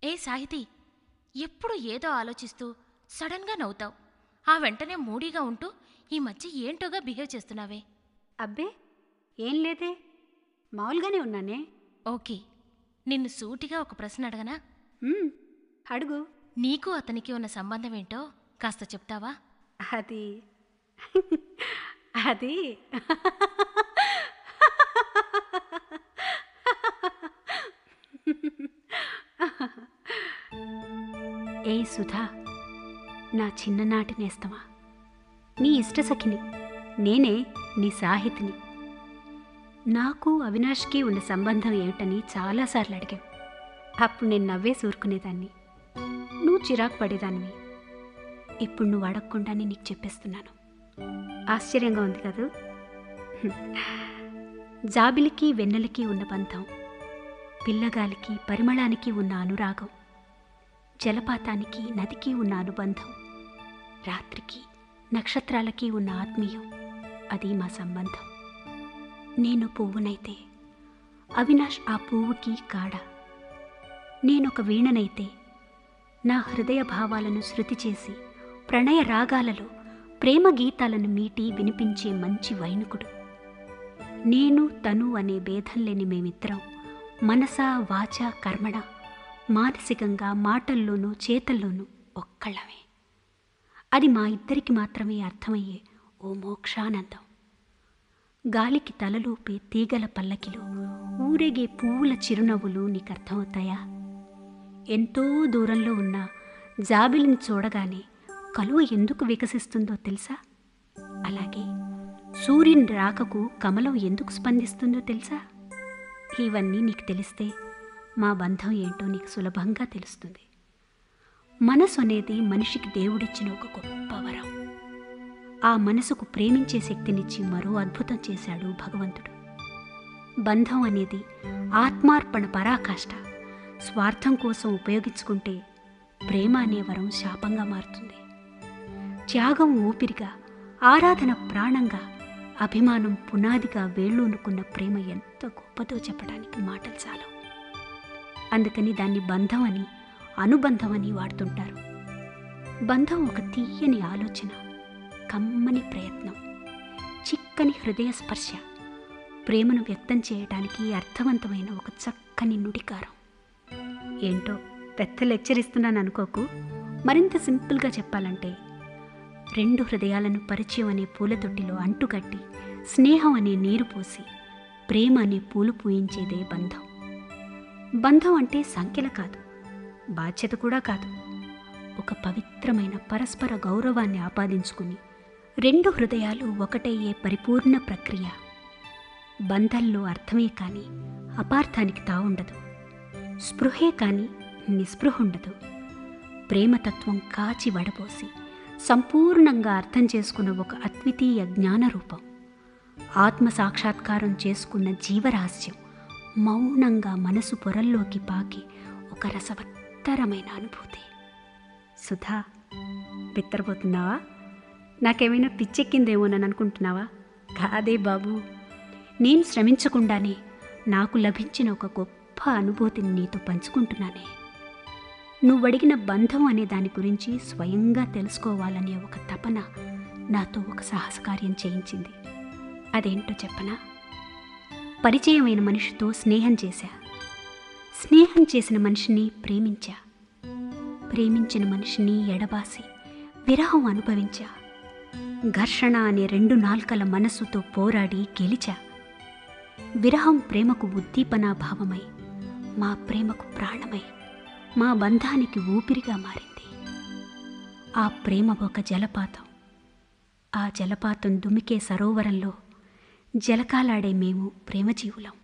ఏ సాహితి, ఎప్పుడు ఏదో ఆలోచిస్తూ సడన్గా నవ్వుతావు. ఆ వెంటనే మూడీగా ఉంటూ ఈ మధ్య ఏంటోగా బిహేవ్ చేస్తున్నావే? అబ్బే ఏం లేదే, మామూలుగానే ఉన్నానే. ఓకే, నిన్ను సూటిగా ఒక ప్రశ్న అడగనా? ఉమ్, అడుగు. నీకు అతనికి ఉన్న సంబంధం ఏంటో కాస్త చెప్తావా? అది అది ఏ సుధా, నా చిన్ననాటి నేస్తమా, నీ ఇష్టసఖిని, నేనే నీ సాహితిని. నాకు అవినాష్కి ఉన్న సంబంధం ఏమిటని చాలాసార్లు అడిగావు. అప్పుడు నేను నవ్వేసి ఊరుకునేదాన్ని, నువ్వు చిరాకు పడేదానివి. ఇప్పుడు నువ్వు అడగకుండానే నీకు చెప్పేస్తున్నాను. ఆశ్చర్యంగా ఉంది కదూ? జాబిలికి వెన్నెలకి ఉన్న బంధం, పిల్లగాలికి పరిమళానికి ఉన్న అనురాగం, జలపాతానికి నదికి ఉన్న అనుబంధం, రాత్రికి నక్షత్రాలకి ఉన్న ఆత్మీయం, అది మా సంబంధం. నేను పువ్వునైతే అవినాష్ ఆ పువ్వుకి కాడ. నేనొక వీణనైతే నా హృదయ భావాలను శృతి చేసి ప్రణయ రాగాలలో ప్రేమ గీతాలను మీటి వినిపించే మంచి వైనుకుడు. నేను తను అనే భేదం లేని మేమిద్దరం మనస వాచ కర్మణ, మానసికంగా మాటల్లోనూ చేతల్లోనూ ఒక్కళ్ళమే. అది మా ఇద్దరికి మాత్రమే అర్థమయ్యే ఓ మోక్షానందం. గాలికి తలలూపే తీగల పల్లకిలో ఊరేగే పువ్వుల చిరునవ్వులు నీకు అర్థమవుతాయా? ఎంతో దూరంలో ఉన్న జాబిలిని చూడగానే కలువ ఎందుకు వికసిస్తుందో తెలుసా? అలాగే సూర్యుని రాకకు కమలం ఎందుకు స్పందిస్తుందో తెలుసా? ఇవన్నీ నీకు తెలిస్తే మా బంధం ఏంటో నీకు సులభంగా తెలుస్తుంది. మనసు అనేది మనిషికి దేవుడిచ్చిన ఒక గొప్ప వరం. ఆ మనసుకు ప్రేమించే శక్తినిచ్చి మరో అద్భుతం చేశాడు భగవంతుడు. బంధం అనేది ఆత్మార్పణ పరాకాష్ట. స్వార్థం కోసం ఉపయోగించుకుంటే ప్రేమ అనే వరం శాపంగా మారుతుంది. త్యాగం ఊపిరిగా, ఆరాధన ప్రాణంగా, అభిమానం పునాదిగా వేళ్ళూనుకున్న ప్రేమ ఎంత గొప్పదో చెప్పడానికి మాటలు చాలవు. అందుకని దాన్ని బంధం అని, అనుబంధం అని వాడుతుంటారు. బంధం ఒక తీయని ఆలోచన, కమ్మని ప్రయత్నం, చిక్కని హృదయ స్పర్శ, ప్రేమను వ్యక్తం చేయడానికి అర్థవంతమైన ఒక చక్కని నుడికారం. ఏంటో పెద్ద లెక్చర్ ఇస్తున్నాను అనుకోకు. మరింత సింపుల్గా చెప్పాలంటే, రెండు హృదయాలను పరిచయం అనే పూల తొట్టిలో అంటుకట్టి స్నేహం అనే నీరు పోసి ప్రేమ అనే పూలు పూయించేదే బంధం. బంధం అంటే సంఖ్యల కాదు, బాధ్యత కూడా కాదు. ఒక పవిత్రమైన పరస్పర గౌరవాన్ని ఆపాదించుకుని రెండు హృదయాలు ఒకటయ్యే పరిపూర్ణ ప్రక్రియ. బంధంలో అర్థమే కానీ అపార్థానికి తావుండదు, స్పృహే కానీ నిస్పృహ ఉండదు. ప్రేమతత్వం కాచి వడపోసి సంపూర్ణంగా అర్థం చేసుకున్న ఒక అద్వితీయ జ్ఞానరూపం. ఆత్మసాక్షాత్కారం చేసుకున్న జీవరహస్యం మౌనంగా మనసు పొరల్లోకి పాకి ఒక రసవత్తరమైన అనుభూతి. సుధా, బిత్తరపోతున్నావా? నాకేమైనా పిచ్చెక్కిందేమోనని అనుకుంటున్నావా? కాదే బాబు, నేను శ్రమించకుండానే నాకు లభించిన ఒక గొప్ప అనుభూతిని నీతో పంచుకుంటున్నానే. నువ్వడిగిన బంధం అనే దాని గురించి స్వయంగా తెలుసుకోవాలనే ఒక తపన నాతో ఒక సాహసకార్యం చేయించింది. అదేంటో చెప్పనా? పరిచయమైన మనిషితో స్నేహం చేశా, స్నేహం చేసిన మనిషిని ప్రేమించా, ప్రేమించిన మనిషిని ఎడబాసి విరహం అనుభవించా, ఘర్షణ అనే రెండు నాల్కల మనస్సుతో పోరాడి గెలిచా. విరహం ప్రేమకు ఉద్దీపనాభావమై, మా ప్రేమకు ప్రాణమై, మా బంధానికి ఊపిరిగా మారింది. ఆ ప్రేమ ఒక జలపాతం. ఆ జలపాతం దుమికే సరోవరంలో జలకాలాడే మేము ప్రేమజీవులం.